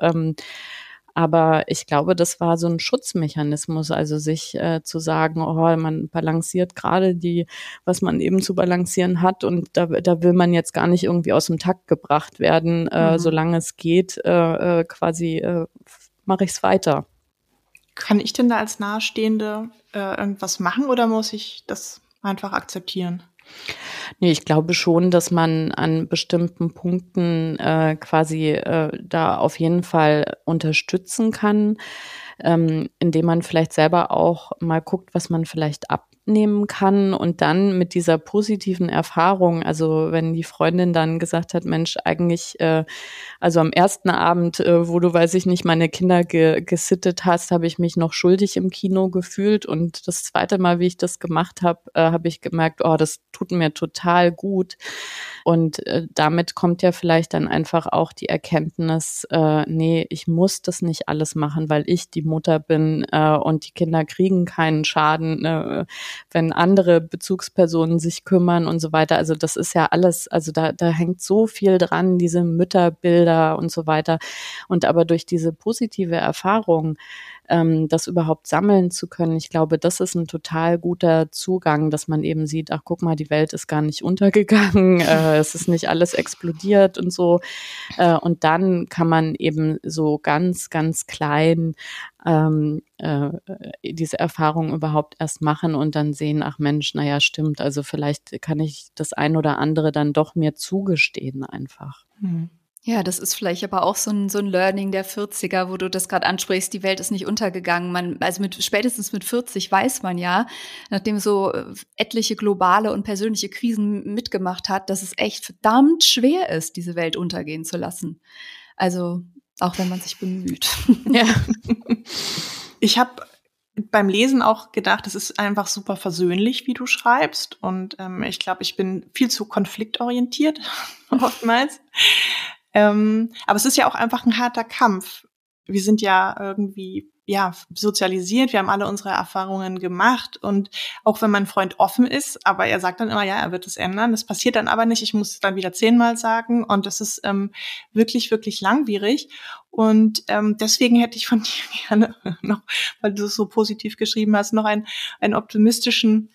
aber ich glaube, das war so ein Schutzmechanismus, also sich zu sagen, oh, man balanciert gerade was man eben zu balancieren hat und da will man jetzt gar nicht irgendwie aus dem Takt gebracht werden, solange es geht, quasi mache ich es weiter. Kann ich denn da als Nahestehende irgendwas machen oder muss ich das einfach akzeptieren? Nee, ich glaube schon, dass man an bestimmten Punkten quasi da auf jeden Fall unterstützen kann, indem man vielleicht selber auch mal guckt, was man vielleicht abnehmen kann und dann mit dieser positiven Erfahrung, also wenn die Freundin dann gesagt hat, Mensch, eigentlich, also am ersten Abend, wo du, weiß ich nicht, meine Kinder gesittet hast, habe ich mich noch schuldig im Kino gefühlt und das zweite Mal, wie ich das gemacht habe, habe ich gemerkt, oh, das tut mir total gut und damit kommt ja vielleicht dann einfach auch die Erkenntnis, nee, ich muss das nicht alles machen, weil ich die Mutter bin und die Kinder kriegen keinen Schaden, wenn andere Bezugspersonen sich kümmern und so weiter. Also das ist ja alles, also da hängt so viel dran, diese Mütterbilder und so weiter. Und aber durch diese positive Erfahrung, das überhaupt sammeln zu können, ich glaube, das ist ein total guter Zugang, dass man eben sieht, ach guck mal, die Welt ist gar nicht untergegangen, es ist nicht alles explodiert und so. Und dann kann man eben so ganz, ganz klein diese Erfahrung überhaupt erst machen und dann sehen, ach Mensch, naja, stimmt, also vielleicht kann ich das ein oder andere dann doch mir zugestehen einfach. Ja, das ist vielleicht aber auch so ein Learning der 40er, wo du das gerade ansprichst, die Welt ist nicht untergegangen. Spätestens mit 40 weiß man ja, nachdem so etliche globale und persönliche Krisen mitgemacht hat, dass es echt verdammt schwer ist, diese Welt untergehen zu lassen. Also auch wenn man sich bemüht. Ja. Ich habe beim Lesen auch gedacht, es ist einfach super versöhnlich, wie du schreibst. Und ich glaube, ich bin viel zu konfliktorientiert oftmals. Aber es ist ja auch einfach ein harter Kampf. Wir sind ja irgendwie sozialisiert, wir haben alle unsere Erfahrungen gemacht und auch wenn mein Freund offen ist, aber er sagt dann immer, ja, er wird es ändern, das passiert dann aber nicht, ich muss es dann wieder 10-mal sagen und das ist wirklich, wirklich langwierig und deswegen hätte ich von dir gerne noch, weil du es so positiv geschrieben hast, noch einen optimistischen,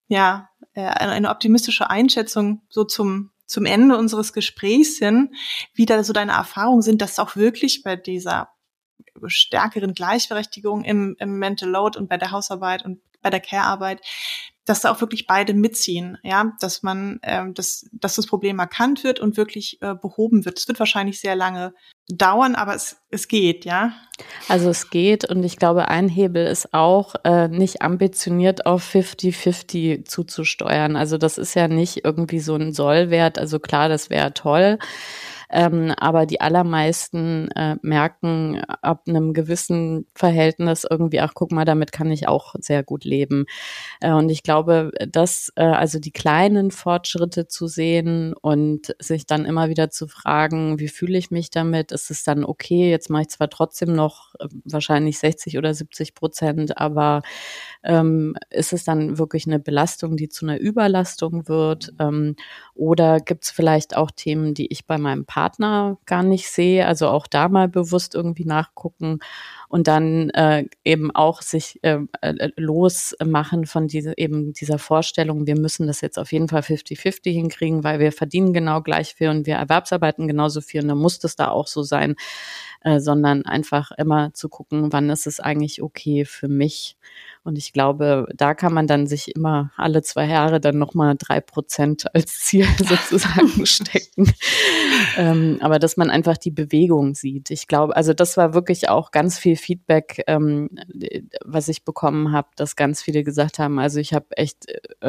eine optimistische Einschätzung so zum Ende unseres Gesprächs hin, wie da so deine Erfahrungen sind, dass auch wirklich bei dieser stärkeren Gleichberechtigung im Mental Load und bei der Hausarbeit und bei der Care-Arbeit, dass da auch wirklich beide mitziehen, ja, dass man, dass das Problem erkannt wird und wirklich behoben wird. Es wird wahrscheinlich sehr lange dauern, aber es geht, ja. Also es geht und ich glaube, ein Hebel ist auch, nicht ambitioniert auf 50-50 zuzusteuern. Also das ist ja nicht irgendwie so ein Sollwert. Also klar, das wäre toll. Aber die allermeisten merken ab einem gewissen Verhältnis irgendwie, ach guck mal, damit kann ich auch sehr gut leben. Und ich glaube, dass also die kleinen Fortschritte zu sehen und sich dann immer wieder zu fragen, wie fühle ich mich damit? Ist es dann okay? Jetzt mache ich zwar trotzdem noch wahrscheinlich 60 oder 70%, aber ist es dann wirklich eine Belastung, die zu einer Überlastung wird? Oder gibt es vielleicht auch Themen, die ich bei meinem Partner gar nicht sehe? Also auch da mal bewusst irgendwie nachgucken und dann eben auch sich losmachen von dieser Vorstellung, wir müssen das jetzt auf jeden Fall 50-50 hinkriegen, weil wir verdienen genau gleich viel und wir erwerbsarbeiten genauso viel und dann muss das da auch so sein, sondern einfach immer zu gucken, wann ist es eigentlich okay für mich. Und ich glaube, da kann man dann sich immer alle 2 Jahre dann nochmal 3% als Ziel sozusagen stecken. Aber dass man einfach die Bewegung sieht. Ich glaube, also das war wirklich auch ganz viel Feedback, was ich bekommen habe, dass ganz viele gesagt haben, also ich habe echt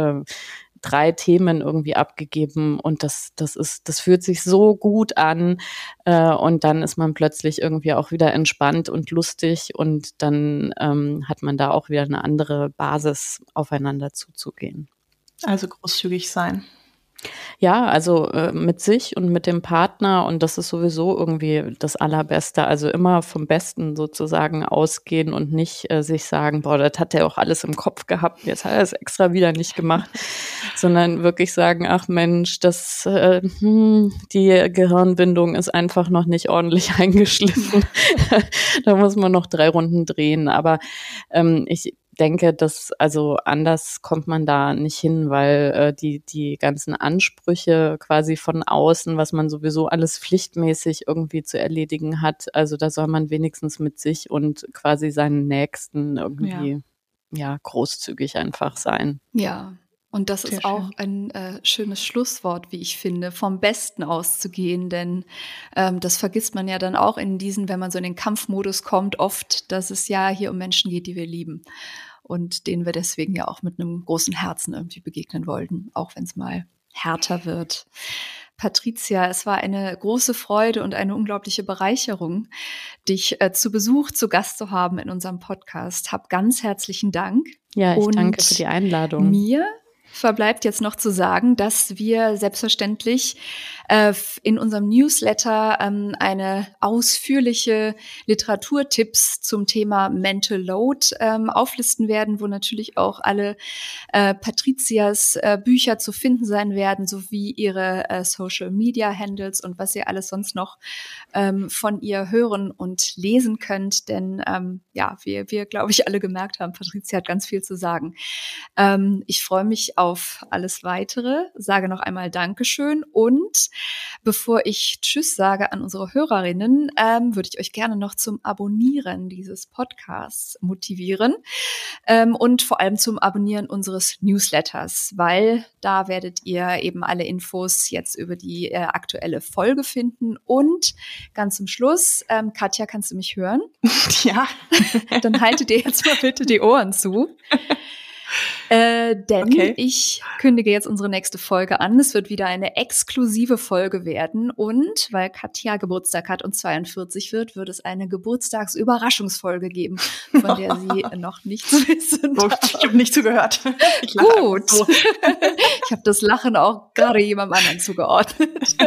3 Themen irgendwie abgegeben und das fühlt sich so gut an und dann ist man plötzlich irgendwie auch wieder entspannt und lustig und dann hat man da auch wieder eine andere Basis, aufeinander zuzugehen. Also großzügig sein. Ja, also mit sich und mit dem Partner und das ist sowieso irgendwie das Allerbeste. Also immer vom Besten sozusagen ausgehen und nicht sich sagen, boah, das hat er auch alles im Kopf gehabt, jetzt hat er es extra wieder nicht gemacht, sondern wirklich sagen, ach Mensch, die Gehirnbindung ist einfach noch nicht ordentlich eingeschliffen. Da muss man noch 3 Runden drehen. Aber ich denke, dass also anders kommt man da nicht hin, weil die ganzen Ansprüche quasi von außen, was man sowieso alles pflichtmäßig irgendwie zu erledigen hat, also da soll man wenigstens mit sich und quasi seinen Nächsten irgendwie großzügig einfach sein. Ja. Und das ist auch ein schönes Schlusswort, wie ich finde, vom Besten auszugehen, denn das vergisst man ja dann auch wenn man so in den Kampfmodus kommt, oft, dass es ja hier um Menschen geht, die wir lieben und denen wir deswegen ja auch mit einem großen Herzen irgendwie begegnen wollten, auch wenn es mal härter wird. Patricia, es war eine große Freude und eine unglaubliche Bereicherung, dich zu Besuch, zu Gast zu haben in unserem Podcast. Hab ganz herzlichen Dank. Ja, ich danke für die Einladung. Mir verbleibt jetzt noch zu sagen, dass wir selbstverständlich in unserem Newsletter eine ausführliche Literaturtipps zum Thema Mental Load auflisten werden, wo natürlich auch alle Patrizias Bücher zu finden sein werden, sowie ihre Social Media Handles und was ihr alles sonst noch von ihr hören und lesen könnt, denn wir glaube ich alle gemerkt haben, Patrizia hat ganz viel zu sagen. Ich freue mich auf alles Weitere, sage noch einmal Dankeschön und bevor ich Tschüss sage an unsere Hörerinnen, würde ich euch gerne noch zum Abonnieren dieses Podcasts motivieren und vor allem zum Abonnieren unseres Newsletters, weil da werdet ihr eben alle Infos jetzt über die aktuelle Folge finden und ganz zum Schluss, Katja, kannst du mich hören? Ja. Dann haltet ihr jetzt mal bitte die Ohren zu. Denn ich kündige jetzt unsere nächste Folge an. Es wird wieder eine exklusive Folge werden. Und weil Katja Geburtstag hat und 42 wird es eine Geburtstagsüberraschungsfolge geben, von der sie noch nichts wissen. Ich habe nicht zugehört. Gut. So. Ich habe das Lachen auch gerade jemandem anderen zugeordnet.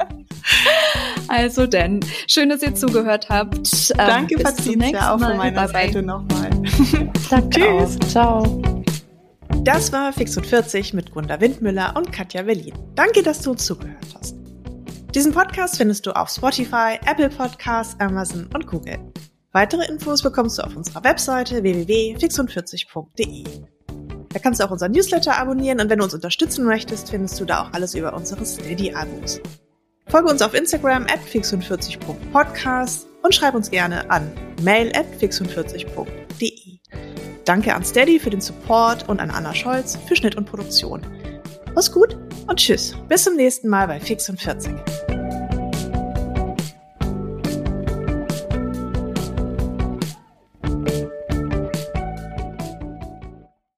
Also denn, schön, dass ihr zugehört habt. Danke, Patrizia, auch von meiner Seite nochmal. Danke. Tschüss. Auch. Ciao. Das war Fix und 40 mit Gunda Windmüller und Katja Berlin. Danke, dass du uns zugehört hast. Diesen Podcast findest du auf Spotify, Apple Podcasts, Amazon und Google. Weitere Infos bekommst du auf unserer Webseite www.fixund40.de. Da kannst du auch unseren Newsletter abonnieren und wenn du uns unterstützen möchtest, findest du da auch alles über unsere Steady-Abos. Folge uns auf Instagram @fixund40.podcast und schreib uns gerne an mail@fixund40.de. Danke an Steady für den Support und an Anna Scholz für Schnitt und Produktion. Mach's gut und tschüss. Bis zum nächsten Mal bei Fix und 40.